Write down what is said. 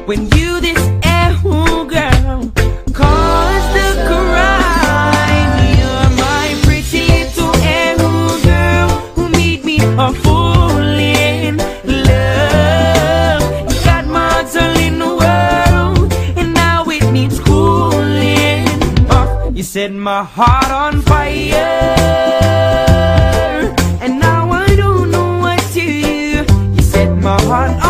when you this girl caused the crime. You're my pretty little girl who made me a fool in love. You got my heart all in the world, and now it needs cooling off. You set my heart on fire, and now I don't know what to do. You set my heart on